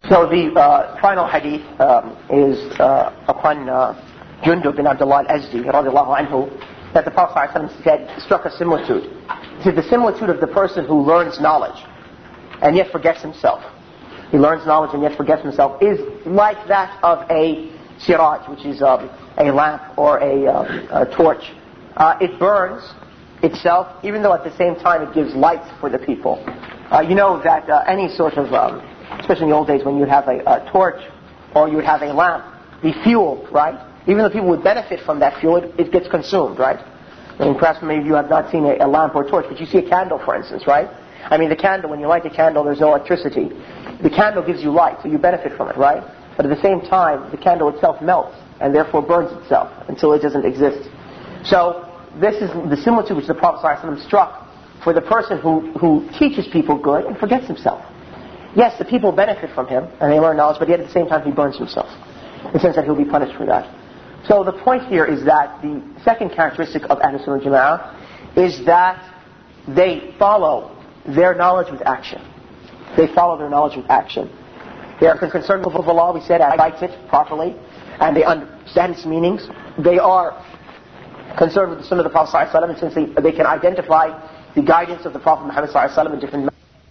So the final hadith is upon Jundub bin Abdullah al-Azdi radiallahu anhu, that the Prophet ﷺ said, struck a similitude. He said the similitude of the person who learns knowledge and yet forgets himself. He learns knowledge and yet forgets himself is like that of a siraj, which is a lamp or a torch. It burns itself, even though at the same time it gives light for the people. You know that any sort of, especially in the old days when you'd have a torch or you would have a lamp, the fuel, right? Even though people would benefit from that fuel, it gets consumed, right? I mean, perhaps maybe you have not seen a lamp or a torch, but you see a candle, for instance, right? I mean, the candle, when you light a candle, there's no electricity. The candle gives you light, so you benefit from it, right? But at the same time, the candle itself melts and therefore burns itself until it doesn't exist. So this is the similitude which the Prophet ﷺ struck for the person who teaches people good and forgets himself. Yes, the people benefit from him and they learn knowledge, but yet at the same time he burns himself, in the sense that he'll be punished for that. So the point here is that the second characteristic of Ahlus Sunnah wal Jama'ah is that they follow their knowledge with action. They follow their knowledge with action. They are concerned with Allah, we said, and writes it properly, and they understand its meanings. They are concerned with the Sunnah of the Prophet ﷺ, and since they can identify the guidance of the Prophet Muhammad ﷺ in different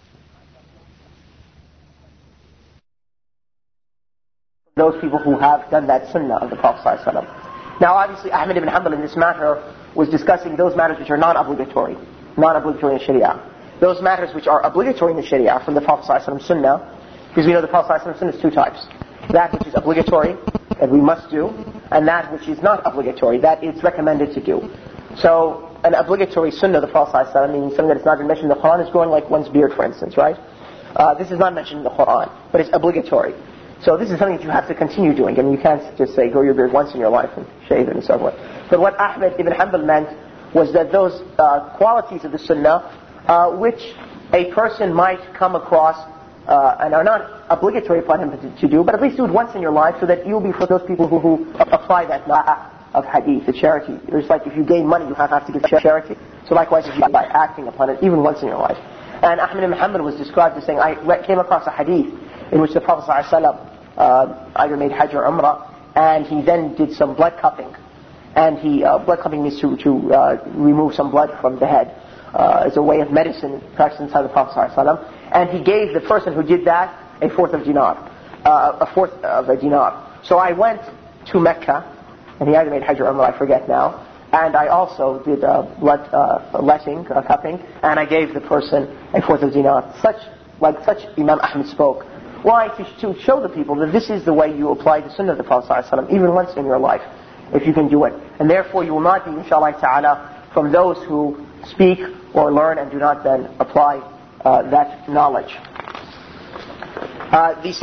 those people who have done that Sunnah of the Prophet ﷺ. Now obviously Ahmad ibn Hanbal in this matter was discussing those matters which are non-obligatory in Sharia. Those matters which are obligatory in the Sharia from the Prophet ﷺ Sunnah, because we know the Prophet ﷺ Sunnah is two types. That which is obligatory, that we must do, and that which is not obligatory, that it's recommended to do. So an obligatory Sunnah of the Prophet ﷺ, meaning something that is not mentioned in the Quran, is growing like one's beard, for instance, right? This is not mentioned in the Quran, but it's obligatory. So this is something that you have to continue doing. I mean, you can't just say, grow your beard once in your life and shave it and so forth. But what Ahmad ibn Hanbal meant was that those qualities of the Sunnah, which a person might come across and are not obligatory upon him to do, but at least do it once in your life, so that you'll be for those people who apply that law of hadith, the charity. It's like if you gain money, you have to give charity. So likewise, if you by acting upon it, even once in your life. And Ahmad ibn Hanbal was described as saying, I came across a hadith in which the Prophet ﷺ either made Hajj or Umrah, and he then did some blood cupping. And blood cupping means to remove some blood from the head. As a way of medicine practiced inside the Prophet ﷺ. And he gave the person who did that a fourth of a dinar. So I went to Mecca, and he either made Hajj or Umrah, I forget now, and I also did blood cupping, and I gave the person a fourth of a dinar. Such Imam Ahmad spoke. Why? To show the people that this is the way you apply the Sunnah of the Prophet ﷺ, even once in your life, if you can do it. And therefore you will not be, inshallah ta'ala, from those who speak or learn and do not then apply that knowledge. The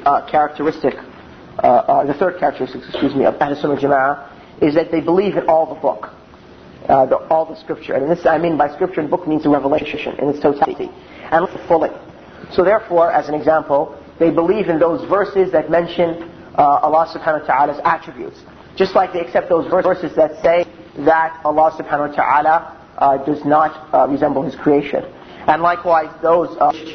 third characteristic, of Ahlus Sunnah wal Jama'ah is that they believe in all the book, all the scripture. And this, I mean by scripture and book means the revelation in its totality, and fully. So therefore, as an example, they believe in those verses that mention Allah subhanahu wa ta'ala's attributes. Just like they accept those verses that say that Allah subhanahu wa ta'ala does not resemble His creation. And likewise those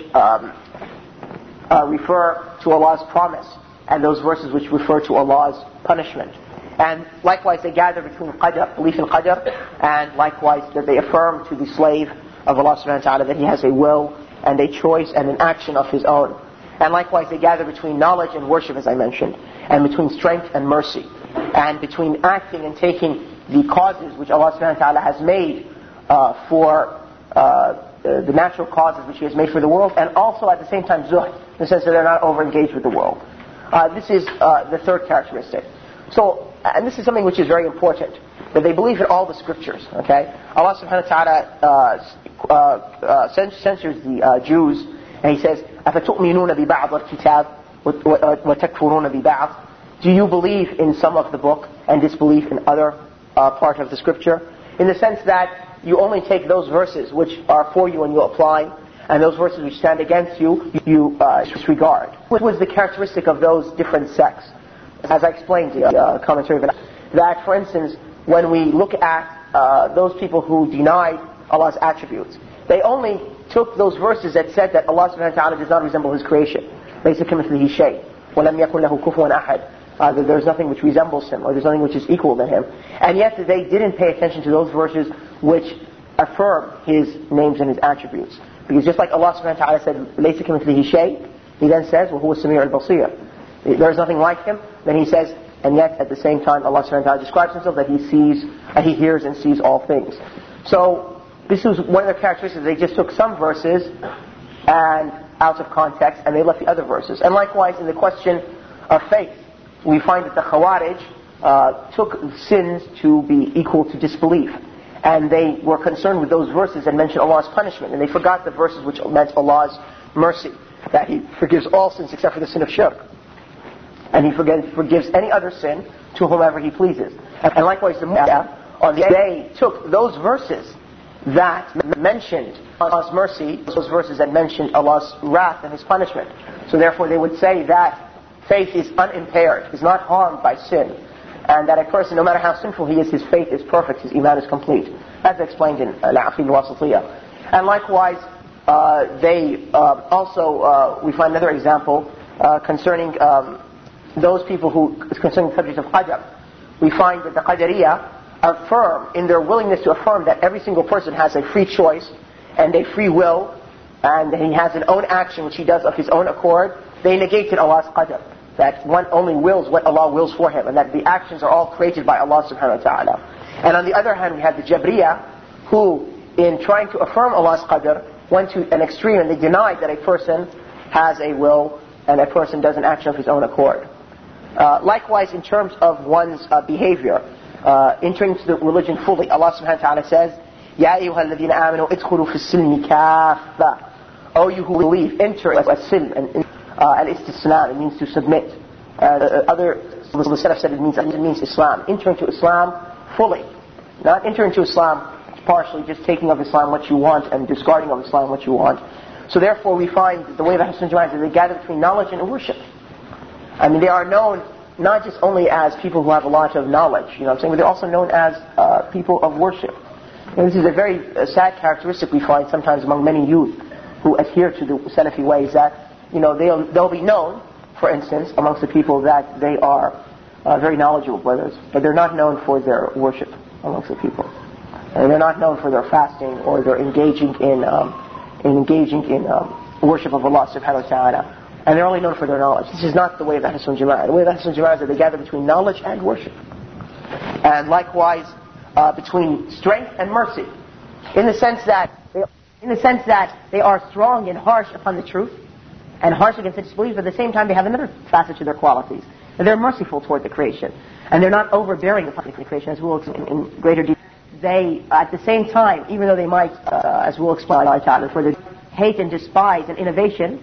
refer to Allah's promise, and those verses which refer to Allah's punishment. And likewise they gather between qadr, belief in qadr, and likewise that they affirm to the slave of Allah subhanahu wa ta'ala that he has a will and a choice and an action of his own. And likewise they gather between knowledge and worship, as I mentioned, and between strength and mercy, and between acting and taking the causes which Allah subhanahu wa ta'ala has made for the natural causes which He has made for the world, and also at the same time zuhd, in the sense that they're not over-engaged with the world. This is the third characteristic. So, and this is something which is very important, that they believe in all the scriptures, okay? Allah subhanahu wa ta'ala censors the Jews, and He says, أَفَتُؤْمِنُونَ بِبَعْضِ الْكِتَابِ وَتَكْفُرُونَ بِبَعْضِ. Do you believe in some of the book and disbelieve in other part of the scripture? In the sense that you only take those verses which are for you and you apply, and those verses which stand against you, you disregard. What was the characteristic of those different sects? As I explained in the commentary, that for instance, when we look at those people who denied Allah's attributes, they only took those verses that said that Allah subhanahu wa ta'ala does not resemble His creation. لَيْسَ كَمِثْلِهِ شَيْءٌ وَلَمْ يَكُنْ لَهُ كُفُوًا أَحَدٌ. That there's nothing which resembles him, or there's nothing which is equal to him. And yet they didn't pay attention to those verses which affirm His names and His attributes. Because just like Allah subhanahu wa ta'ala said, لَيْسَ كَمِثْلِهِ شَيْءٌ, He then says, وَهُوَ السَّمِيعُ الْبَصِيرُ. There's nothing like Him. Then He says, and yet at the same time Allah subhanahu wa ta'ala describes Himself that He sees, and He hears and sees all things. So this was one of their characteristics. They just took some verses and out of context, and they left the other verses. And likewise in the question of faith, we find that the Khawarij took sins to be equal to disbelief. And they were concerned with those verses that mentioned Allah's punishment. And they forgot the verses which meant Allah's mercy, that He forgives all sins except for the sin of shirk. And He forgives any other sin to whomever He pleases. And likewise the Mu'tazila, they took those verses that mentioned Allah's mercy, those verses that mentioned Allah's wrath and His punishment. So therefore they would say that faith is unimpaired, is not harmed by sin. And that a person, no matter how sinful he is, his faith is perfect, his iman is complete. That's explained in Al-Aqid al-Wasitiyah. And likewise, we find another example concerning those people concerning the subject of Qadr. We find that the Qadariyah affirm, in their willingness to affirm that every single person has a free choice and a free will, and he has an own action which he does of his own accord. They negated Allah's Qadr, that one only wills what Allah wills for him, and that the actions are all created by Allah subhanahu wa ta'ala. And on the other hand, we have the Jabriyah, who, in trying to affirm Allah's Qadr, went to an extreme, and they denied that a person has a will, and a person does an action of his own accord. Likewise, in terms of one's behavior, entering into the religion fully, Allah subhanahu wa ta'ala says, يَا أَيُّهَا الَّذِينَ آمَنُوا ادْخُلُوا فِي السِّلْمِ كَافَّةً. O you who believe, enter as-silm, al-istislam, it means to submit. Other Muslims have said it means Islam. Enter into Islam fully. Not enter into Islam partially, just taking of Islam what you want and discarding of Islam what you want. So therefore we find that the way of Ahl Sunnah Jama'ah is that they gather between knowledge and worship. I mean, they are known not just only as people who have a lot of knowledge, you know what I'm saying, but they're also known as people of worship. And this is a very sad characteristic we find sometimes among many youth who adhere to the Salafi ways, that, you know, they'll be known, for instance, amongst the people that they are very knowledgeable brothers, but they're not known for their worship amongst the people. And they're not known for their fasting, or they're engaging in worship of Allah subhanahu wa ta'ala. And they're only known for their knowledge. This is not the way of Ahl Sunnah Jama'ah. The way of Ahl Sunnah Jama'ah is that they gather between knowledge and worship. And likewise, between strength and mercy. In the sense that they are strong and harsh upon the truth, and harsh against the disbelief, but at the same time they have another facet to their qualities. And they're merciful toward the creation. And they're not overbearing upon the creation, as we'll explain in greater detail. They, at the same time, even though they might, as we'll explain, for the hate and despise and innovation,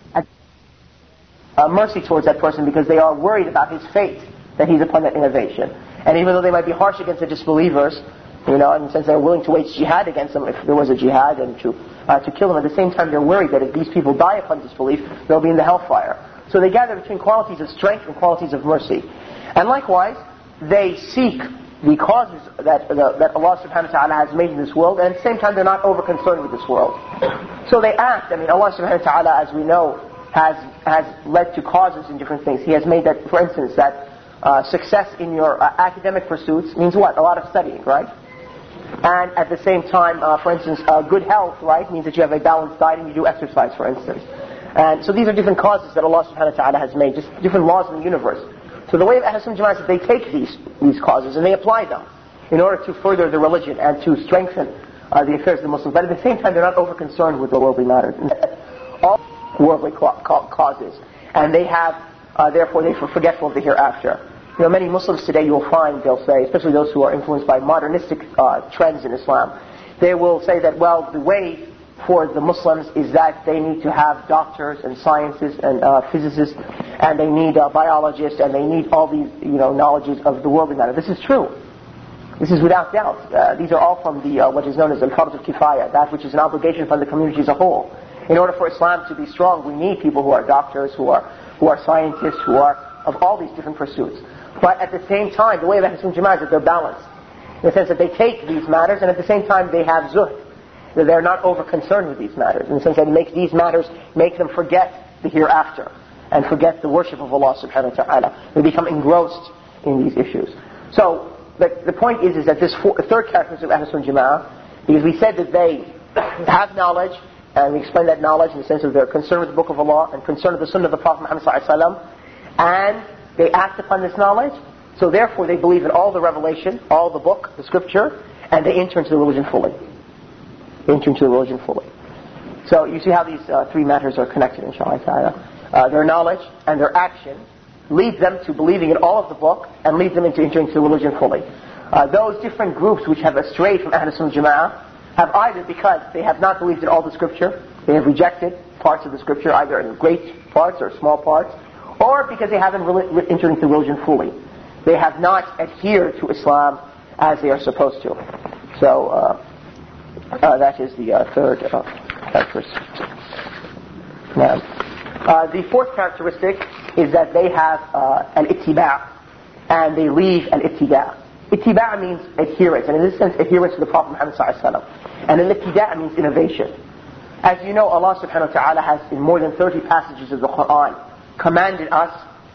mercy towards that person, because they are worried about his fate, that he's upon that innovation. And even though they might be harsh against the disbelievers, you know, in the sense they're willing to wage jihad against them if there was a jihad, and to kill them, at the same time they're worried that if these people die upon disbelief, they'll be in the hellfire. So they gather between qualities of strength and qualities of mercy. And likewise, they seek the causes that Allah subhanahu wa ta'ala has made in this world, and at the same time they're not over concerned with this world. So they act. I mean, Allah subhanahu wa ta'ala, as we know, has led to causes in different things. He has made that, for instance, that success in your academic pursuits means what? A lot of studying, right? And at the same time, for instance, good health, right, means that you have a balanced diet and you do exercise, for instance. And so these are different causes that Allah subhanahu wa ta'ala has made, just different laws in the universe. So the way of Ahl Sunnah Jama'ah is that they take these causes and they apply them in order to further the religion and to strengthen the affairs of the Muslims. But at the same time, they're not over concerned with the worldly matters. All worldly causes. And they have, therefore, they are forgetful of the hereafter. You know, many Muslims today, you'll find, they'll say, especially those who are influenced by modernistic trends in Islam, they will say that, well, the way for the Muslims is that they need to have doctors and scientists and physicists, and they need biologists, and they need all these, you know, knowledges of the worldly matter. This is true. This is without doubt. These are all from the what is known as al-Fard al-Kifaya, that which is an obligation upon the community as a whole. In order for Islam to be strong, we need people who are doctors, who are scientists, who are of all these different pursuits. But at the same time, the way of Ahl Sunnah Jama'ah is that they're balanced. In the sense that they take these matters, and at the same time they have zuhd. That they're not over concerned with these matters. In the sense that these matters make them forget the hereafter. and forget the worship of Allah subhanahu wa ta'ala. They become engrossed in these issues. So, the point is that this third characteristic of Ahlus Sunnah Jama'ah, because we said that they have knowledge, and we explained that knowledge in the sense of their concern with the Book of Allah and concern with the Sunnah of the Prophet Muhammad sallallahu alaihi wasallam, and they act upon this knowledge. So therefore they believe in all the revelation, all the book, the scripture, and they enter into the religion fully. So you see how these three matters are connected, inshallah ta'ala. Their knowledge and their action lead them to believing in all of the book and lead them into entering into the religion fully. Those different groups which have strayed from Ahlus Sunnah Jama'ah have either because they have not believed in all the scripture, they have rejected parts of the scripture, either in great parts or small parts, or because they haven't entered into religion fully. They have not adhered to Islam as they are supposed to. So that is the third characteristic. Now, the fourth characteristic is that they have al-ittiba' and they leave al-ibtida'. Ittiba' means adherence, and in this sense adherence to the Prophet Muhammad sallallahu alaihi wasallam. And al-ibtida' means innovation. As you know, Allah subhanahu wa ta'ala has in more than 30 passages of the Quran commanded us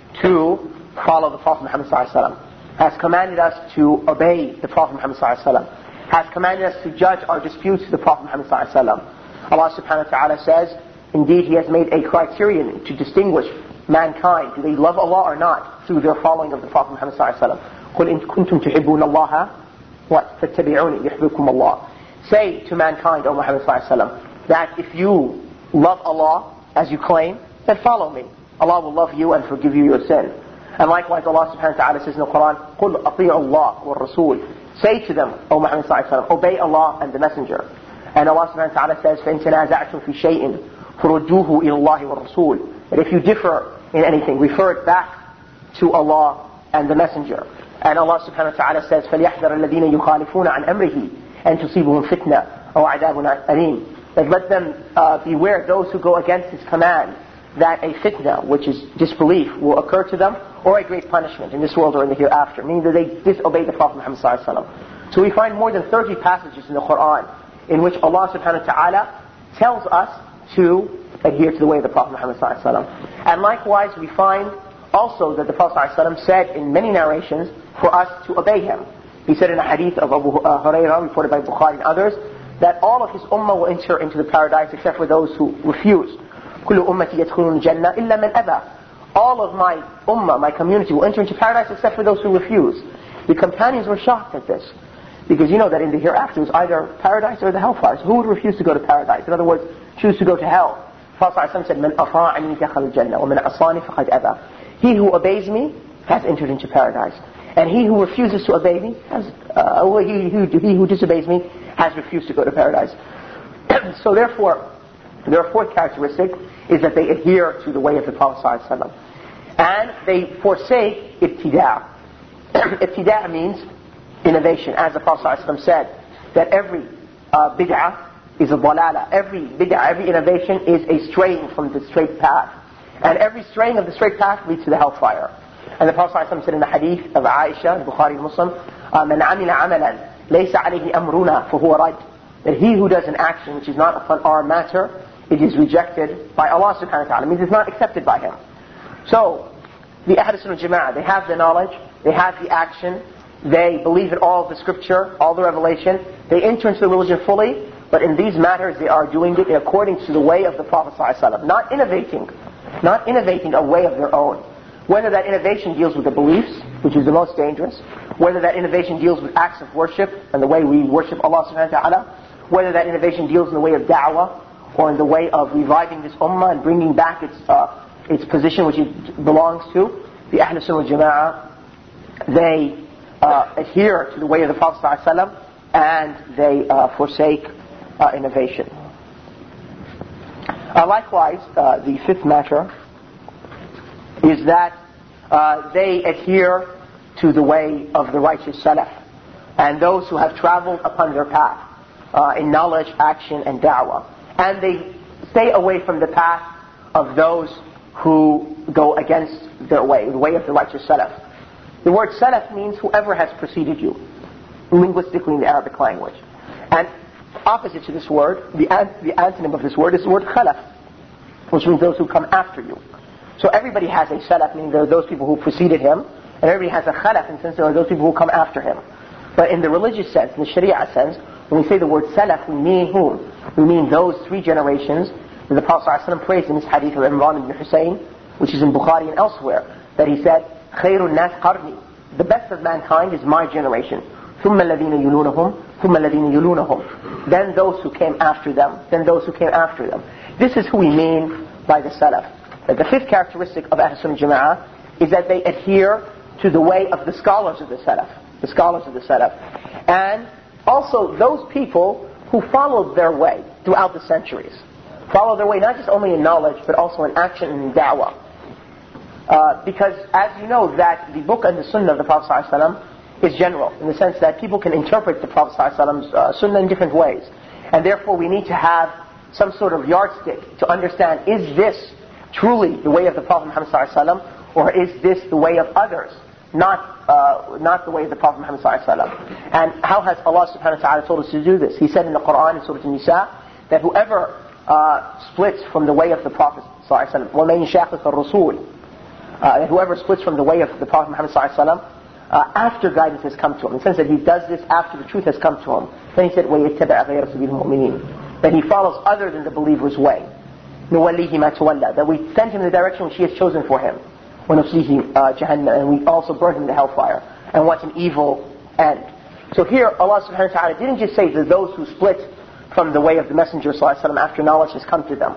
to follow the Prophet Muhammad sallallahu alaihi wasallam, has commanded us to obey the Prophet Muhammad sallallahu alaihi wasallam, has commanded us to judge our disputes to the Prophet Muhammad sallallahu alaihi wasallam. Allah subhanahu wa ta'ala says, indeed He has made a criterion to distinguish mankind. Do they love Allah or not? Through their following of the Prophet Muhammad sallallahu alaihi wasallam. قُلْ إِن كُنْتُمْ تُحِبُّونَ اللَّهَ فَاتَّبِعُونِي يُحْبِبْكُمُ اللَّهُ. Say to mankind, O Muhammad sallallahu alaihi wasallam, that if you love Allah as you claim, then follow me. Allah will love you and forgive you your sin. And likewise Allah subhanahu wa ta'ala says in the Quran, قُلْ أَطِيعُوا اللَّهَ وَالرَّسُولِ. Say to them, O Muhammad sallallahu alaihi wasallam, obey Allah and the Messenger. And Allah subhanahu wa ta'ala says, فَإِن تَنَازَعْتُمْ فِي شَيْءٍ فَرُدُّوهُ إِلَى اللَّهِ وَالرَّسُولِ. That if you differ in anything, refer it back to Allah and the Messenger. And Allah subhanahu wa ta'ala says, فَلْيَحْذَرَ الَّذِينَ يُخَالِفُونَ عَنْ أَمْرِهِ أَن تُصِيبُهُمْ فِتْنَةٌ أَوْ عَذَابٌ أَلِيمٌ. That let them beware those who go against His command, that a fitna, which is disbelief, will occur to them, or a great punishment in this world or in the hereafter, meaning that they disobey the Prophet Muhammad sallallahu alaihi wasallam. So we find more than 30 passages in the Quran in which Allah subhanahu wa ta'ala tells us to adhere to the way of the Prophet Muhammad sallallahu alaihi wasallam. And likewise we find also that the Prophet sallallahu alaihi wasallam said in many narrations for us to obey him. He said in a hadith of Abu Hurairah, reported by Bukhari and others, that all of his ummah will enter into the paradise except for those who refuse. كل أمتي يدخلون الجنة إلا من أبى. All of my ummah, my community, will enter into paradise except for those who refuse. The companions were shocked at this, because you know that in the hereafter it was either paradise or the hellfire. So who would refuse to go to paradise? In other words, choose to go to hell. Prophet ﷺ said, "Man أطاعني دخل الجنة ومن عصاني فقد أبى." He who obeys me has entered into paradise, and he who refuses to obey me has, he who disobeys me has refused to go to paradise. So therefore, their fourth characteristic is that they adhere to the way of the Prophet ﷺ, and they forsake ibtida'. Ibtida' means innovation, as the Prophet ﷺ said, that every bid'ah is a dalala. Every bid'ah, every innovation is a straying from the straight path, and every straying of the straight path leads to the hellfire. And the Prophet ﷺ said in the hadith of Aisha, Bukhari and Muslim, "Man amila amalan laysa alayhi amruna fahuwa rad." That he who does an action which is not upon our matter, it is rejected by Allah subhanahu wa ta'ala. It means it's not accepted by Him. So, the Ahlus Sunnah Jama'ah, they have the knowledge, they have the action, they believe in all of the scripture, all the revelation, they enter into the religion fully, but in these matters they are doing it according to the way of the Prophet ﷺ, not innovating a way of their own. Whether that innovation deals with the beliefs, which is the most dangerous, whether that innovation deals with acts of worship and the way we worship Allah subhanahu wa ta'ala, whether that innovation deals in the way of da'wah, or in the way of reviving this ummah and bringing back its position which it belongs to, the Ahlus Sunnah Jama'ah, they adhere to the way of the Prophet ﷺ, and they forsake innovation. Likewise, the fifth matter is that they adhere to the way of the righteous Salaf, and those who have traveled upon their path in knowledge, action, and da'wah. And they stay away from the path of those who go against their way, the way of the righteous Salaf. The word Salaf means whoever has preceded you, linguistically in the Arabic language. And opposite to this word, the antonym of this word is the word Khalaf, which means those who come after you. So everybody has a salaf, meaning there are those people who preceded him, and everybody has a khalaf, in the sense there are those people who come after him. But in the religious sense, in the sharia sense, when we say the word salaf, we mean whom? We mean those 3 generations that the Prophet ﷺ praised in this hadith of Imran ibn Hussein, which is in Bukhari and elsewhere, that he said, خَيْرُ النَّاسِ قَرْنِي, the best of mankind is my generation. ثُمَّ الَّذِينَ يُلُونَهُمْ ثُمَّ الَّذِينَ يُلُونَهُمْ, then those who came after them, then those who came after them. This is who we mean by the salaf. That the 5th characteristic of Ahl Sunnah Jama'ah is that they adhere to the way of the scholars of the salaf. The scholars of the salaf. And also those people who followed their way throughout the centuries. Follow their way not just only in knowledge, but also in action and in da'wah. Because as you know, that the book and the sunnah of the Prophet ﷺ is general, in the sense that people can interpret the Prophet ﷺ's sunnah in different ways. And therefore we need to have some sort of yardstick to understand, is this truly the way of the Prophet Muhammad ﷺ, or is this the way of others, not the way of the Prophet Muhammad ﷺ? And how has Allah subhanahu wa ta'ala told us to do this? He said in the Quran, in Surah An-Nisa, that whoever splits from the way of the Prophet ﷺ, وَمَنْ يُشَاقِقِ الرَّسُولِ, whoever splits from the way of the Prophet Muhammad ﷺ, after guidance has come to him, in the sense that he does this after the truth has come to him. Then he said, وَيَتَّبَعَ غَيْرَ سَبِيلِ الْمُؤْمِنِينَ, that he follows other than the believer's way. نُوَلِّهِ مَا تَوَلَّى, that we send him in the direction which he has chosen for him. وَنُصْلِهِ جَهَنَّمَ, and we also burn him in the hellfire. And what an evil end. So here Allah subhanahu wa ta'ala didn't just say that those who split from the way of the Messenger sallallahu alaihi wasallam after knowledge has come to them,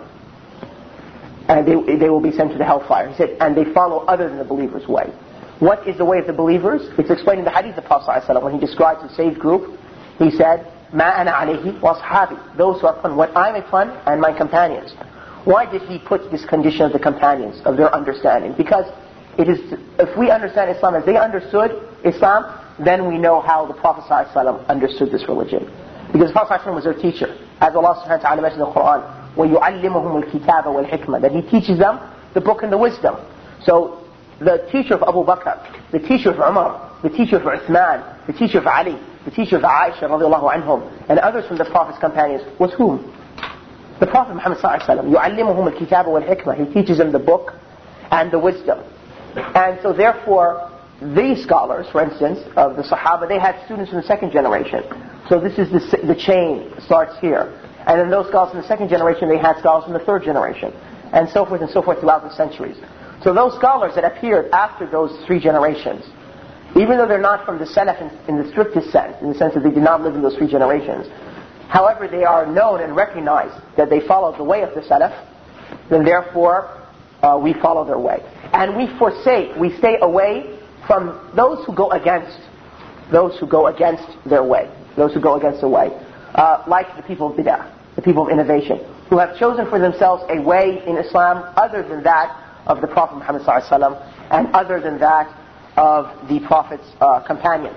and they will be sent to the hellfire. He said, and they follow other than the believer's way. What is the way of the believers? It's explained in the hadith of the Prophet sallallahu alaihi wasallam when he describes the saved group. He said, مَا أَنَا عَلَيْهِ وَأَصْحَابِي, those who are upon what I'm upon and my companions. Why did he put this condition of the companions, of their understanding? Because it is, if we understand Islam as they understood Islam, then we know how the Prophet ﷺ understood this religion. Because the Prophet ﷺ was their teacher. As Allah subhanahu wa ta'ala mentioned in the Quran, وَيُعَلِّمُهُمُ الْكِتَابَ وَالْحِكْمَةِ, that he teaches them the book and the wisdom. So the teacher of Abu Bakr, the teacher of Umar, the teacher of Uthman, the teacher of Ali, the teacher of Aisha radiallahu anhum, and others from the Prophet's companions was whom? The Prophet Muhammad sallallahu alaihi wasallam. يُعَلِّمُهُمُ الْكِتَابَ وَالْحِكْمَةِ, he teaches them the book and the wisdom. And so therefore, these scholars, for instance, of the Sahaba, they had students in the 2nd generation. So this is the chain starts here. And then those scholars in the 2nd generation, they had scholars in the 3rd generation. And so forth throughout the centuries. So those scholars that appeared after those 3 generations, even though they're not from the Salaf in the strictest sense, in the sense that they did not live in those 3 generations, however they are known and recognized that they followed the way of the Salaf, then therefore we follow their way. And we stay away from those who go against their way, like the people of bid'ah, the people of innovation, who have chosen for themselves a way in Islam other than that of the Prophet Muhammad sallallahu alaihi wasallam and other than that of the Prophet's companions.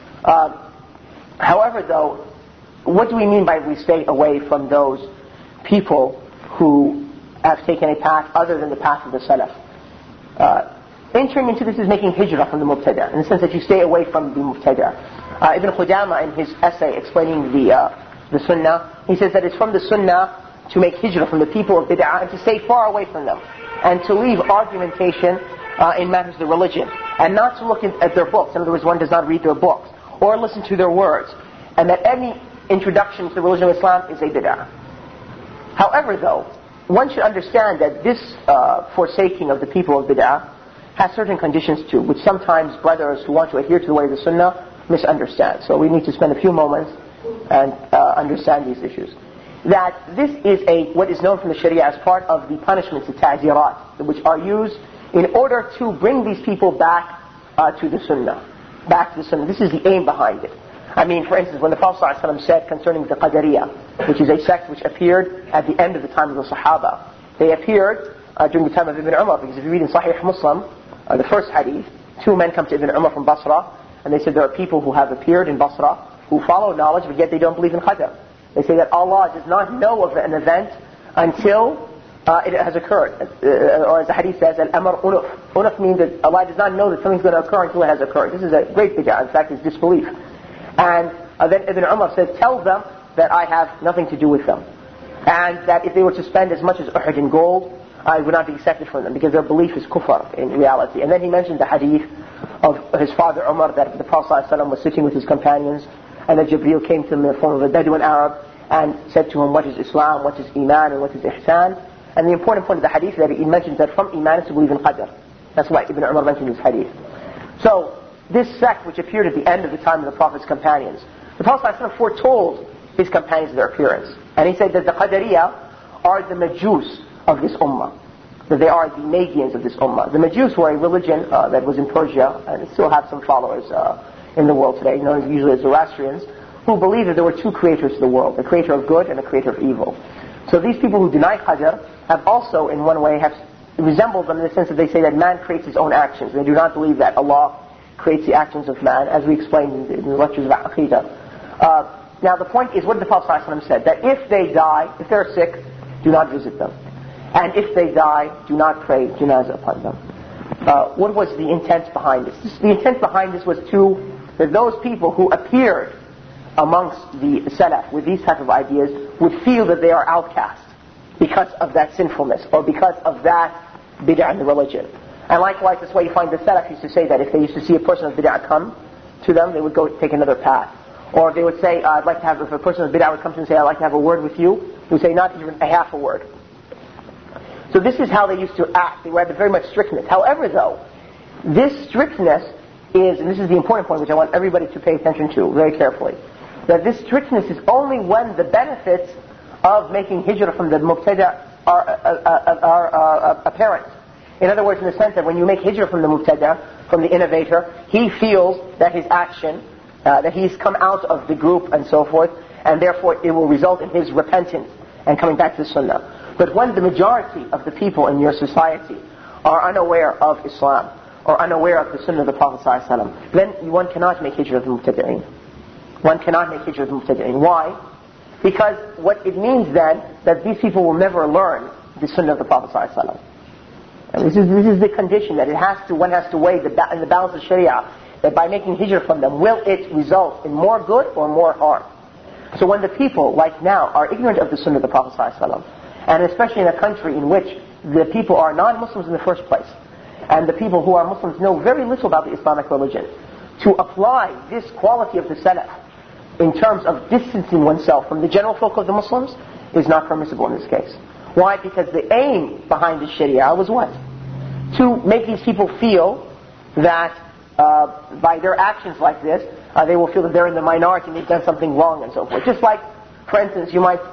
However, though, what do we mean by we stay away from those people who have taken a path other than the path of the Salaf? Entering into this is making hijrah from the mubtada, in the sense that you stay away from the mubtada. Ibn Qudama, in his essay explaining the sunnah, he says that it's from the sunnah to make hijrah from the people of bid'ah and to stay far away from them, and to leave argumentation in matters of the religion, and not to look at their books. In other words, one does not read their books or listen to their words, and that any introduction to the religion of Islam is a bid'ah. However, though, one should understand that this forsaking of the people of bid'ah has certain conditions too, which sometimes brothers who want to adhere to the way of the sunnah misunderstand. So we need to spend a few moments and understand these issues. That this is what is known from the Sharia as part of the punishments, the ta'zirat, which are used in order to bring these people back to the sunnah. This is the aim behind it. I mean, for instance, when the Prophet ﷺ said concerning the Qadariyah, which is a sect which appeared at the end of the time of the Sahaba, they appeared during the time of Ibn Umar, because if you read in Sahih Muslim, the first hadith, 2 men come to Ibn Umar from Basra, and they said there are people who have appeared in Basra who follow knowledge, but yet they don't believe in Qadar. They say that Allah does not know of an event until it has occurred. Or as the hadith says, Al-Amr Unuf. Unuf means that Allah does not know that something's going to occur until it has occurred. This is a great bid'ah. In fact, it's disbelief. And then Ibn Umar says, tell them that I have nothing to do with them. And that if they were to spend as much as Uhud in gold, would not be accepted from them because their belief is kufr in reality. And then he mentioned the hadith of his father Umar, that the Prophet ﷺ was sitting with his companions and that Jibreel came to him in the form of a Bedouin Arab and said to him, what is Islam, what is Iman, and what is Ihsan. And the important point of the hadith is that he mentions that from Iman is to believe in Qadr. That's why Ibn Umar mentioned this hadith. So, this sect which appeared at the end of the time of the Prophet's companions, the Prophet ﷺ foretold his companions their appearance. And he said that the Qadariyah are the Majus of this ummah. That they are the Magians of this ummah. The Majus were a religion that was in Persia and still have some followers in the world today, known usually as Zoroastrians, who believed that there were two creators of the world, the creator of good and the creator of evil. So these people who deny Qadr have also in one way have resembled them in the sense that they say that man creates his own actions. They do not believe that Allah creates the actions of man, as we explained in the lectures about Aqidah. Now the point is, what did the Prophet ﷺ said? That if they die, if they're sick, do not visit them. And if they die, do not pray janazah upon them. What was the intent behind this? The intent behind this was that those people who appeared amongst the Salaf with these type of ideas would feel that they are outcast because of that sinfulness or because of that bid'ah in the religion. And likewise, that's why you find the Salaf used to say that if they used to see a person of bid'ah come to them, they would go take another path. Or they would say, I'd like to have, if a person of bid'ah would come to them and say, I'd like to have a word with you, they would say, not even a half a word. So this is how they used to act. They had very much strictness. However though, this strictness is, and this is the important point which I want everybody to pay attention to very carefully, that this strictness is only when the benefits of making hijrah from the mubtada are apparent. In other words, in the sense that when you make hijrah from the mubtada, from the innovator, he feels that his action, that he's come out of the group and so forth, and therefore it will result in his repentance and coming back to the sunnah. But when the majority of the people in your society are unaware of Islam, or unaware of the sunnah of the Prophet ﷺ, then one cannot make hijrah of the mubtadi'in. One cannot make hijrah of the mubtadi'in. Why? Because what it means then, that these people will never learn the sunnah of the Prophet ﷺ. And this is the condition, that one has to weigh in the balance of Sharia, that by making hijrah from them, will it result in more good or more harm? So when the people, like now, are ignorant of the sunnah of the Prophet ﷺ, and especially in a country in which the people are non-Muslims in the first place, and the people who are Muslims know very little about the Islamic religion, to apply this quality of the Salaf in terms of distancing oneself from the general folk of the Muslims is not permissible in this case. Why? Because the aim behind the Sharia was what? To make these people feel that by their actions like this, they will feel that they're in the minority and they've done something wrong and so forth. Just like, for instance, you might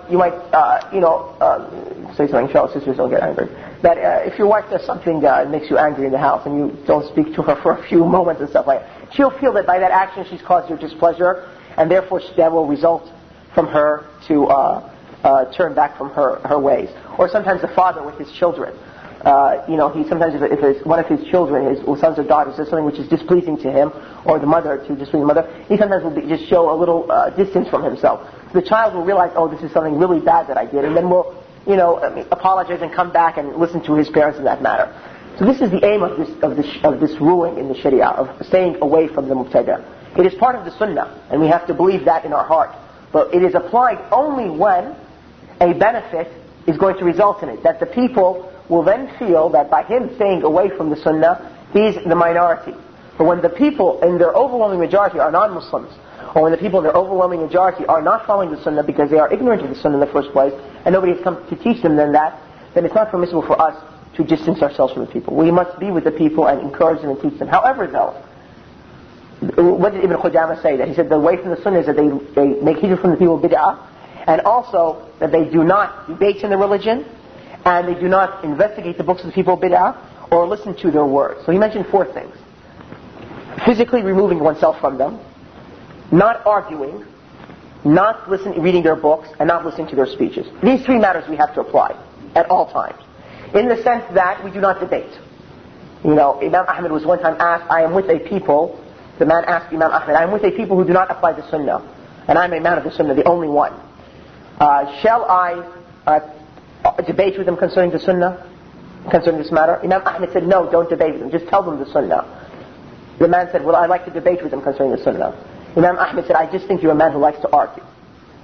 say something, inshallah, sisters don't get angry. That if your wife does something that makes you angry in the house and you don't speak to her for a few moments and stuff like that, she'll feel that by that action she's caused your displeasure, and therefore that will result from her to turn back from her ways. Or sometimes the father with his children. He sometimes, if one of his children, his sons or daughters, does something which is displeasing to him, or the mother to displease the mother, he sometimes will just show a little distance from himself. So the child will realize, oh, this is something really bad that I did, and then will, apologize and come back and listen to his parents in that matter. So this is the aim of this ruling in the Sharia, of staying away from the mubtada. It is part of the Sunnah, and we have to believe that in our heart. But it is applied only when a benefit is going to result in it. That the people will then feel that by him staying away from the Sunnah, he's the minority. But when the people in their overwhelming majority are non-Muslims, or when the people in their overwhelming majority are not following the Sunnah because they are ignorant of the Sunnah in the first place, and nobody has come to teach them then it's not permissible for us to distance ourselves from the people. We must be with the people and encourage them and teach them. However though, what did Ibn Qudamah say? That he said the way from the Sunnah is that they make hijrah from the people of bid'ah, and also that they do not debate in the religion, and they do not investigate the books of the people of bid'ah, or listen to their words. So he mentioned 4 things. Physically removing oneself from them, not arguing, not reading their books, and not listening to their speeches. These 3 matters we have to apply at all times. In the sense that we do not debate. Imam Ahmad was one time asked, I am with a people, the man asked Imam Ahmad, I am with a people who do not apply the Sunnah, and I am a man of the Sunnah, the only one. Shall I debate with them concerning the Sunnah, concerning this matter? Imam Ahmad said, no, don't debate with them, just tell them the Sunnah. The man said, well, I'd like to debate with them concerning the Sunnah. Imam Ahmad said, I just think you're a man who likes to argue.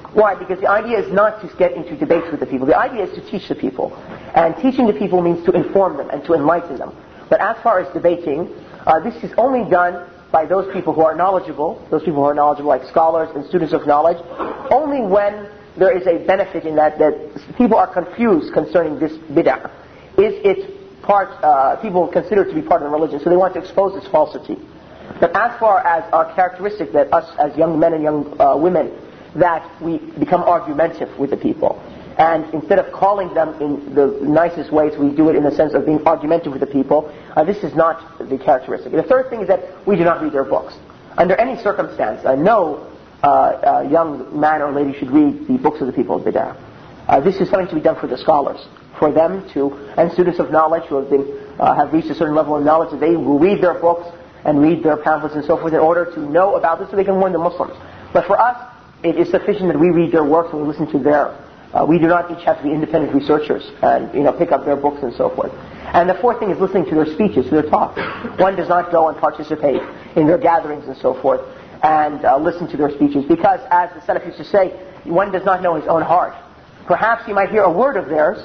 Why? Because the idea is not to get into debates with the people. The idea is to teach the people. And teaching the people means to inform them and to enlighten them. But as far as debating, this is only done by those people who are knowledgeable, like scholars and students of knowledge, only when there is a benefit in that people are confused concerning this bid'ah. Is it part, people consider it to be part of the religion, so they want to expose its falsity. But as far as our characteristic, that us as young men and young women, that we become argumentative with the people. And instead of calling them in the nicest ways, we do it in the sense of being argumentative with the people. This is not the characteristic. The third thing is that we do not read their books. Under any circumstance, no young man or lady should read the books of the people of Bid'ah. This is something to be done for the scholars, for them to, and students of knowledge who have reached a certain level of knowledge, that they will read their books and read their pamphlets and so forth in order to know about this so they can warn the Muslims. But for us, it is sufficient that we read their works and we listen to their. We do not each have to be independent researchers and pick up their books and so forth. And the fourth thing is listening to their speeches, to their talk. One does not go and participate in their gatherings and so forth and listen to their speeches, because as the Salaf used to say, one does not know his own heart. Perhaps he might hear a word of theirs,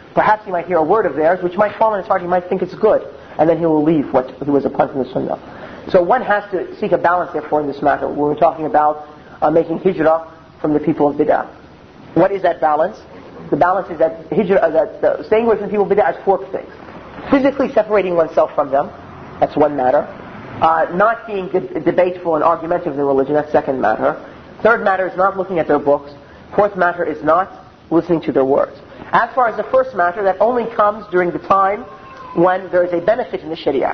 which might fall in his heart, he might think it's good, and then he will leave what he was upon from the Sunnah. So one has to seek a balance therefore in this matter when we're talking about making hijrah from the people of Bid'ah. What is that balance? The balance is that staying away from people of Bid'ah is four things. Physically separating oneself from them, that's one matter. Not being debateful and argumentative in the religion, that's second matter. Third matter is not looking at their books. Fourth matter is not listening to their words. As far as the first matter, that only comes during the time when there is a benefit in the Sharia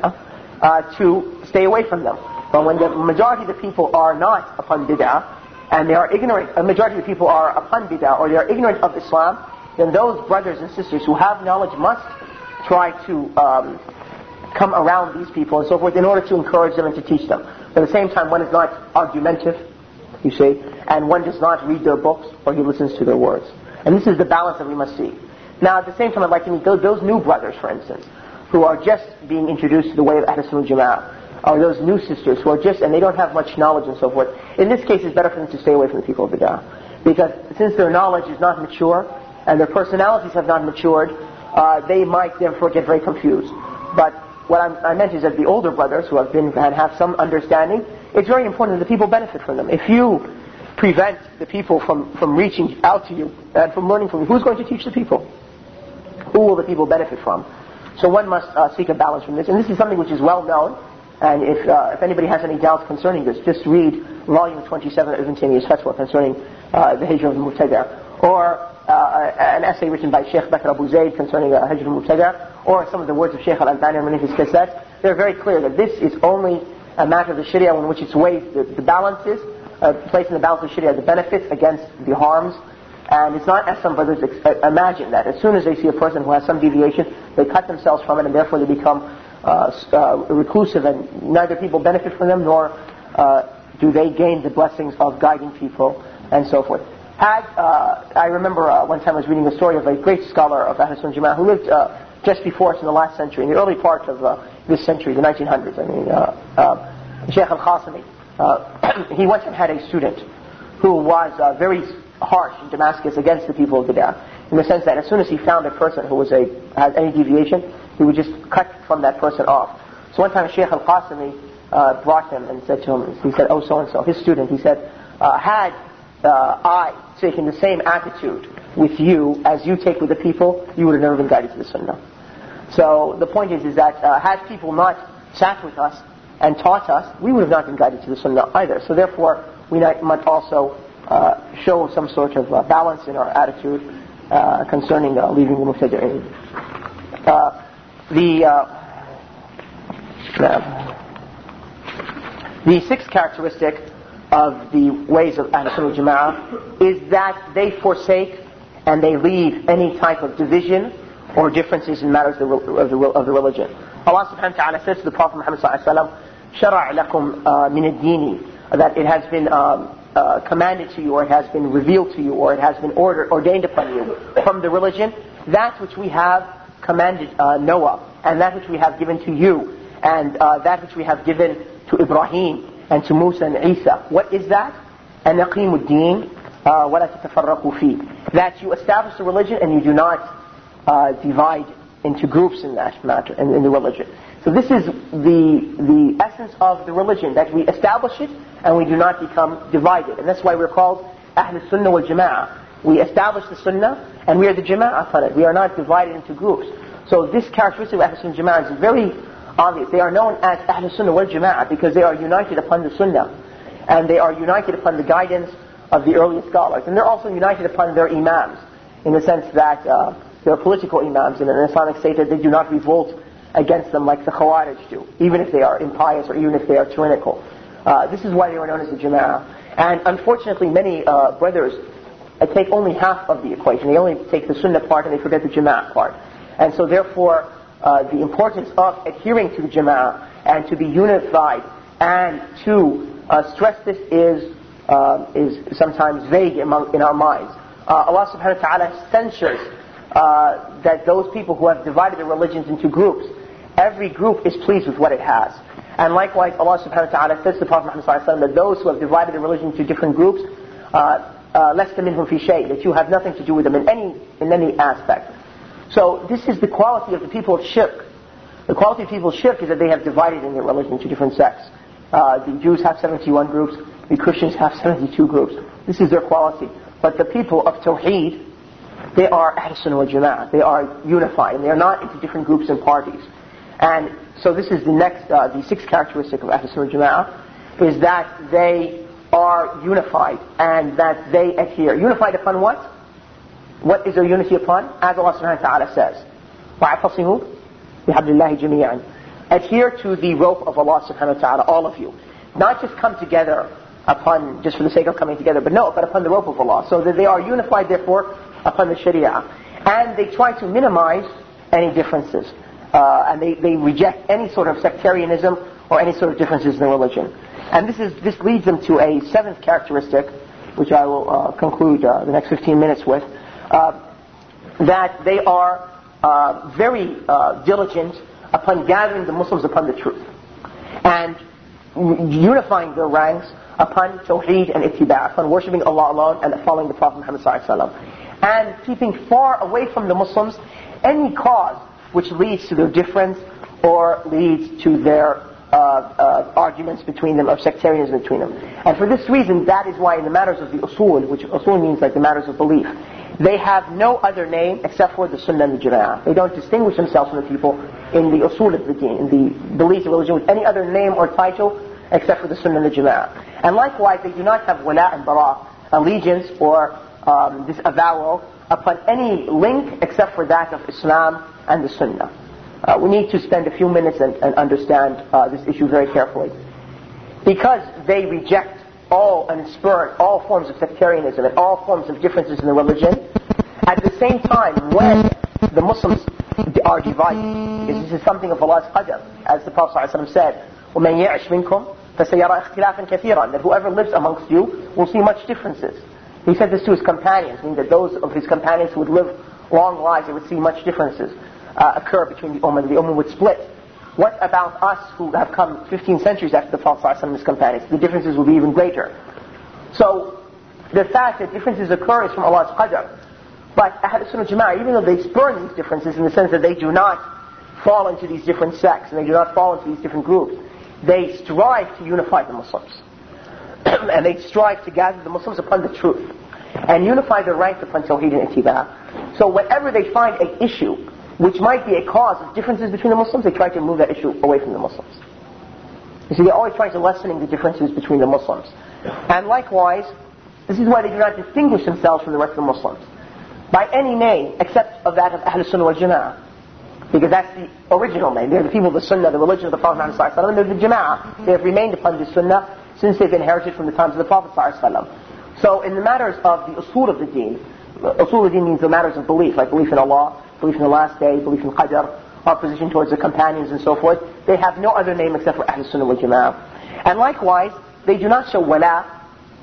to stay away from them. But when the majority of the people are not upon Bid'ah, and they are ignorant, a majority of the people are upon Bid'ah, or they are ignorant of Islam, then those brothers and sisters who have knowledge must try to come around these people and so forth in order to encourage them and to teach them. But at the same time, one is not argumentative, you see, and one does not read their books or he listens to their words. And this is the balance that we must see. Now at the same time, I'd like to meet those new brothers, for instance, who are just being introduced to the way of Ahl Sunnah Jama'ah, or those new sisters who are and they don't have much knowledge and so forth. In this case, it's better for them to stay away from the people of Bid'ah. Because since their knowledge is not mature, and their personalities have not matured, they might therefore get very confused. But what I meant is that the older brothers who have some understanding, it's very important that the people benefit from them. If you prevent the people from reaching out to you and from learning from you, who's going to teach the people? Who will the people benefit from? So one must seek a balance from this. And this is something which is well known. And if anybody has any doubts concerning this, just read volume 27 of Ibn Taymiyyah's Fatwa concerning the Hijr of the Mubtadi', or an essay written by Sheikh Bakr Abu Zayd concerning the Hijr of the Mubtadi', or some of the words of Sheikh Al-Albani in many of his cassettes. They're very clear that this is only a matter of the Sharia in which it's weighed, the balances, placing the balance of Sharia, the benefits against the harms. And it's not as some brothers imagine that. As soon as they see a person who has some deviation, they cut themselves from it, and therefore they become reclusive, and neither people benefit from them nor do they gain the blessings of guiding people and so forth. I remember one time I was reading the story of a great scholar of Ahl Sunnah Jama'ah who lived just before us in the last century, in the early part of this century, the 1900s. Sheikh Al-Qasimi. He once had a student who was very harsh in Damascus against the people of Bid'ah, in the sense that as soon as he found a person who had any deviation, he would just cut from that person off. So one time Sheikh Al-Qasimi brought him and said to him, he said, oh so-and-so, his student, he said, had I taken the same attitude with you as you take with the people, you would have never been guided to the Sunnah. So the point is that had people not sat with us and taught us, we would have not been guided to the Sunnah either. So therefore, we might also show some sort of balance in our attitude concerning leaving the Mubtadi'in. The sixth characteristic of the ways of Ahl Sunnah Jama'ah is that they forsake and they leave any type of division or differences in matters of the religion. Allah subhanahu wa ta'ala says to the Prophet Muhammad sallallahu alayhi wa sallam, شَرَعْ لَكُمْ مِنَ الدِّينِ, that it has been commanded to you, or it has been revealed to you, or it has been ordained upon you from the religion, that which we have commanded Noah, and that which we have given to you, and that which we have given to Ibrahim and to Musa and Isa. What is that? أَنْ أَقِيمُ الدِّينِ وَلَا تَتَفَرَّقُوا فِيهِ. That you establish the religion and you do not divide into groups in that matter, in the religion. So this is the essence of the religion, that we establish it and we do not become divided. And that's why we're called Ahl Sunnah wal Jama'ah. We establish the Sunnah and we are the Jama'ah upon it. We are not divided into groups. So this characteristic of Ahl Sunnah wal Jama'ah is very obvious. They are known as Ahl Sunnah wal Jama'ah because they are united upon the Sunnah. And they are united upon the guidance of the earliest scholars. And they're also united upon their Imams, in the sense that they're political Imams in an Islamic state, that they do not revolt against them like the Khawarij do, even if they are impious or even if they are tyrannical. This is why they were known as the Jama'ah. And unfortunately many brothers take only half of the equation. They only take the Sunnah part and they forget the Jama'ah part. And so therefore the importance of adhering to the Jama'ah and to be unified and to stress this is sometimes vague in our minds. Allah subhanahu wa ta'ala censures that those people who have divided their religions into groups, every group is pleased with what it has. And likewise Allah subhanahu wa ta'ala says to the Prophet Muhammad sallallahu alaihi wasallam that those who have divided their religion into different groups, لَسْتَ مِنْهُمْ فِي شَيْءٍ, that you have nothing to do with them in any aspect. So this is the quality of the people of shirk. The quality of people of shirk is that they have divided in their religion into different sects. The Jews have 71 groups, the Christians have 72 groups. This is their quality. But the people of Tawheed, they are Ahl Sunnah wal Jama'ah. They are unified and they are not into different groups and parties. And so this is the sixth characteristic of Ahl Sunnah wal Jama'ah, is that they are unified and that they adhere. Unified upon what? What is their unity upon? As Allah subhanahu wa ta'ala says, وَاعْتَصِمُوا بِحَبْلِ اللَّهِ جَمِيعًا. Adhere to the rope of Allah subhanahu wa ta'ala, all of you. Not just come together upon, just for the sake of coming together, but upon the rope of Allah. So that they are unified therefore upon the Sharia. And they try to minimize any differences. And they reject any sort of sectarianism or any sort of differences in the religion. And this leads them to a seventh characteristic, which I will conclude the next 15 minutes with, that they are very diligent upon gathering the Muslims upon the truth and unifying their ranks upon Tawheed and Ittiba', upon worshipping Allah alone and following the Prophet Muhammad sallallahu alaihi wasallam, and keeping far away from the Muslims any cause which leads to their difference or leads to their arguments between them or sectarianism between them. And for this reason, that is why in the matters of the usul, which usul means like the matters of belief, they have no other name except for the Sunnah and the Jama'ah. They don't distinguish themselves from the people in the usul of the deen, in the beliefs of religion, with any other name or title except for the Sunnah and the Jama'ah. And likewise, they do not have wala and bara, allegiance or this avowal upon any link except for that of Islam and the Sunnah. We need to spend a few minutes and understand this issue very carefully. Because they reject all and spurn all forms of sectarianism and all forms of differences in the religion, at the same time when the Muslims are divided, because this is something of Allah's qadr, as the Prophet ﷺ said, وَمَنْ يَعْشْ مِنْكُمْ فَسَيَرَى اخْتِلَافًا كَثِيرًا, that whoever lives amongst you will see much differences. He said this to his companions, meaning that those of his companions who would live long lives, they would see much differences occur between the Ummah. The Ummah would split. What about us who have come 15 centuries after the Prophet ﷺ and his companions? The differences will be even greater. So the fact that differences occur is from Allah's qadr. But Ahl Sunnah Jama'ah, even though they spurn these differences in the sense that they do not fall into these different sects and they do not fall into these different groups, they strive to unify the Muslims. And they strive to gather the Muslims upon the truth and unify their ranks upon Tawheed and Ittiba'. So whenever they find an issue which might be a cause of differences between the Muslims, they try to move that issue away from the Muslims. You see, they're always trying to lessen the differences between the Muslims. And likewise, this is why they do not distinguish themselves from the rest of the Muslims by any name except of that of Ahl Sunnah wal Jama'ah. Because that's the original name. They're the people of the Sunnah, the religion of the Prophet Muhammad sallallahu alaihi wasallam. They're the Jama'ah. They have remained upon the Sunnah since they've inherited from the times of the Prophet sallallahu alaihi wasallam. So in the matters of the usul of the deen, usul of the deen means the matters of belief, like belief in Allah, belief in the last day, belief in Qadr, our position towards the companions and so forth. They have no other name except for Ahl Sunnah wal Jama'ah. And likewise, they do not show wala,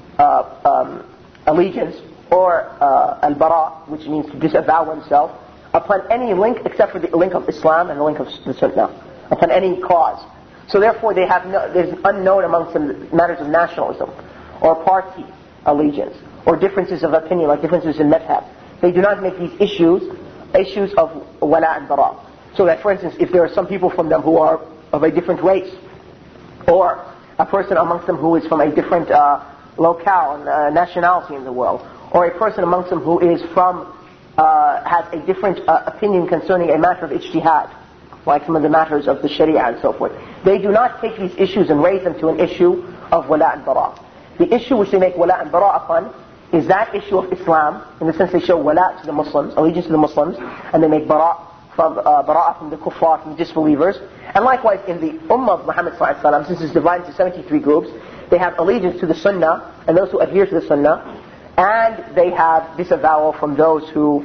allegiance, or al-bara, which means to disavow oneself, upon any link except for the link of Islam and the link of the Sunnah, upon any cause. So therefore they have there's unknown amongst them matters of nationalism, or party, allegiance, or differences of opinion, like differences in madhab. They do not make these issues of wala and bara. So that, for instance, if there are some people from them who are of a different race, or a person amongst them who is from a different locale and nationality in the world, or a person amongst them who is from has a different opinion concerning a matter of ijtihad, like some of the matters of the sharia and so forth. They do not take these issues and raise them to an issue of wala and bara. The issue which they make wala and bara upon is that issue of Islam, in the sense they show wala to the Muslims, allegiance to the Muslims, and they make bara from the kuffar, from the disbelievers. And likewise in the ummah of Muhammad sallallahu alaihi wasallam, since it's divided into 73 groups, they have allegiance to the sunnah and those who adhere to the sunnah, and they have disavowal from those who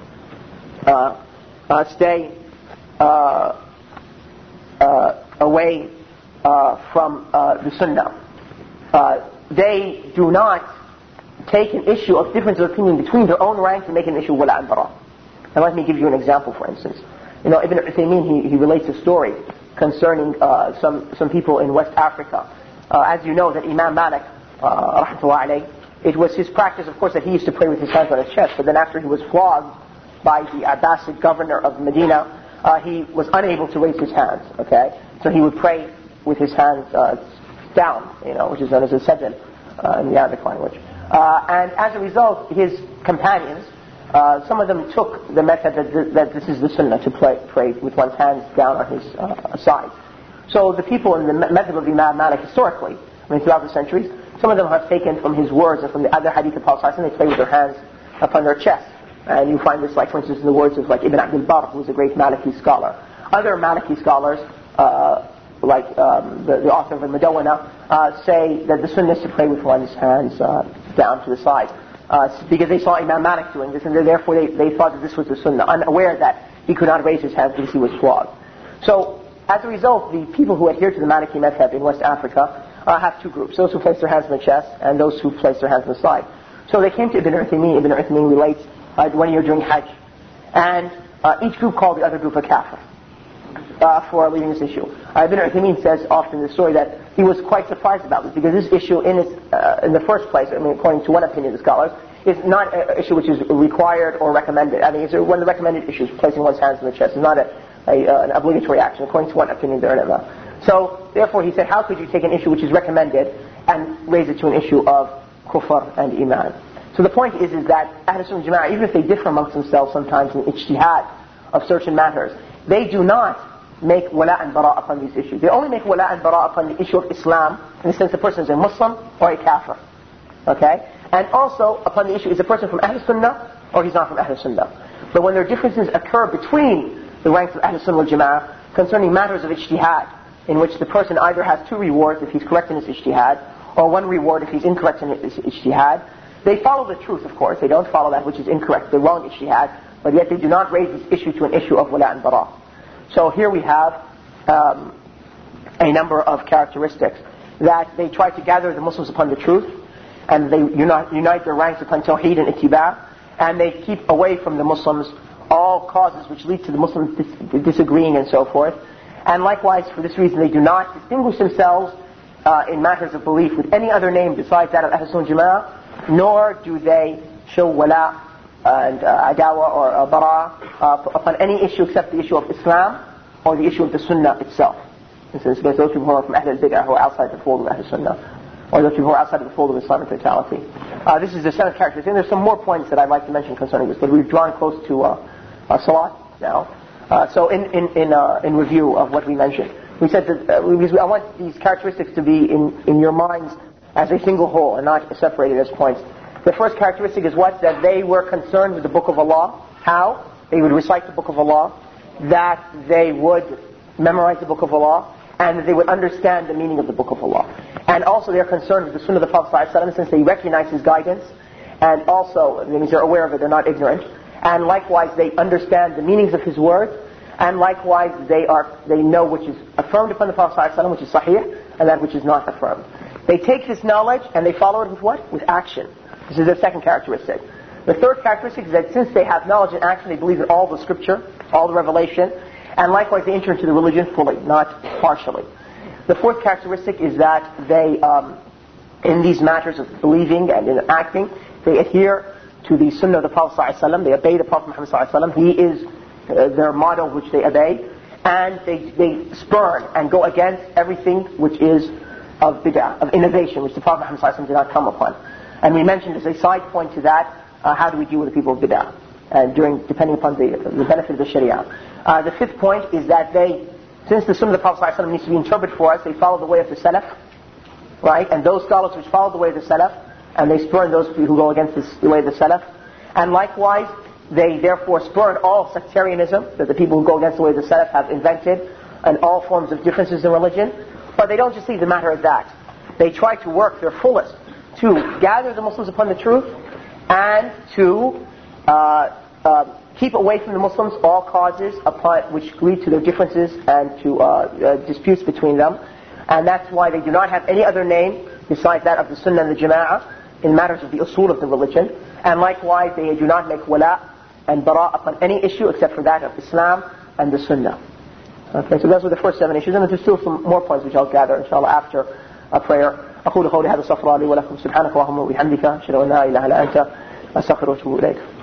stay away from the sunnah. They do not take an issue of difference of opinion between their own ranks and make an issue of wala and bara. And let me give you an example, for instance. Ibn Uthaymeen, he relates a story concerning some people in West Africa. As you know, that Imam Malik, rahmatullahi alayh, it was his practice, of course, that he used to pray with his hands on his chest, but then after he was flogged by the Abbasid governor of Medina, he was unable to raise his hands, okay? So he would pray with his hands down, which is known as a sajal in the Arabic language. And as a result, his companions, some of them took the method that this is the sunnah, to pray with one's hands down on his side. So the people in the method of Imam Malik historically, throughout the centuries, some of them have taken from his words and from the other hadith of Prophet ﷺ, they pray with their hands upon their chest. And you find this, like, for instance, in the words of like Ibn Abdul Barr, who was a great Maliki scholar. Other Maliki scholars, like the author of Al-Mudawwana, say that the sunnah is to pray with one's hands down to the side. Because they saw Imam Malik doing this, and therefore they thought that this was the sunnah, unaware that he could not raise his hands because he was flogged. So, as a result, the people who adhere to the Maliki madhab in West Africa have two groups: those who place their hands on the chest, and those who place their hands on the side. So they came to Ibn Uthaymeen. Ibn Uthaymeen relates one year during Hajj, and each group called the other group a kafir for leading this issue. Ibn Uthaymeen says often in the story that he was quite surprised about this, because this issue in the first place, according to one opinion of the scholars, is not an issue which is required or recommended. It's one of the recommended issues, placing one's hands on the chest. It's not an obligatory action, according to one opinion there. So, therefore he said, how could you take an issue which is recommended and raise it to an issue of kufr and iman? So the point is that Ahl Sunnah Jama'ah, even if they differ amongst themselves sometimes in ijtihad of certain matters, they do not make wala and bara upon these issues. They only make wala and bara upon the issue of Islam, in the sense the person is a Muslim or a kafir. Okay? And also upon the issue, is a person from Ahl Sunnah or he's not from Ahl Sunnah. But when there are differences occur between the ranks of Ahl Sunnah wal Jama'ah concerning matters of ijtihad, in which the person either has two rewards if he's correct in his ijtihad, or one reward if he's incorrect in his ijtihad, they follow the truth, of course. They don't follow that which is incorrect, the wrong ijtihad, but yet they do not raise this issue to an issue of wala and bara. So here we have a number of characteristics that they try to gather the Muslims upon the truth, and they unite their ranks upon tawheed and ittiba', and they keep away from the Muslims all causes which lead to the Muslims disagreeing and so forth. And likewise, for this reason, they do not distinguish themselves in matters of belief with any other name besides that of Ahl Sunnah Jama'ah, nor do they show wala and adawa or bara upon any issue except the issue of Islam or the issue of the Sunnah itself. For instance, there's those people who are from Ahl al-Bid'ah who are outside the fold of Ahl Sunnah, or those people who are outside of the fold of Islam in totality. This is the seventh characteristic, and there's some more points that I'd like to mention concerning this, but we've drawn close to Salat now. So in review of what we mentioned, we said that I want these characteristics to be in your minds as a single whole and not separated as points. The first characteristic is what? That they were concerned with the Book of Allah. How? They would recite the Book of Allah, that they would memorize the Book of Allah, and that they would understand the meaning of the Book of Allah. And also they are concerned with the Sunnah of the Prophet ﷺ, since they recognize his guidance, and also, that means they're aware of it, they're not ignorant. And likewise they understand the meanings of his words, and likewise they know which is affirmed upon the Prophet ﷺ, which is sahih, and that which is not affirmed. They take this knowledge and they follow it with what? With action. This is their second characteristic. The third characteristic is that since they have knowledge and action, they believe in all the scripture, all the revelation, and likewise they enter into the religion fully, not partially. The fourth characteristic is that they in these matters of believing and in acting, they adhere to the sunnah of the Prophet ﷺ, they obey the Prophet Muhammad ﷺ, he is their model which they obey, and they spurn and go against everything which is of bid'ah, of innovation, which the Prophet Muhammad ﷺ did not come upon. And we mentioned as a side point to that, how do we deal with the people of bid'ah, depending upon the benefit of the Sharia. The fifth point is that since the sunnah of the Prophet ﷺ needs to be interpreted for us, they follow the way of the Salaf, right? And those scholars which follow the way of the Salaf, and they spurn those who go against the way of the Salaf. And likewise, they therefore spurn all sectarianism that the people who go against the way of the Salaf have invented, and all forms of differences in religion. But they don't just leave the matter at that. They try to work their fullest to gather the Muslims upon the truth, and to keep away from the Muslims all causes which lead to their differences and to disputes between them. And that's why they do not have any other name besides that of the Sunnah and the Jama'ah in matters of the usul of the religion. And likewise, they do not make wala and bara upon any issue except for that of Islam and the Sunnah. Okay, so those were the first 7 issues, and there's still some more points which I'll gather inshallah after a prayer. أقول قولي هذا استغفر الله لي ولكم سبحانك اللهم وبحمدك أشهد أن لا إله إلا أنت أستغفرك وأتوب إليك.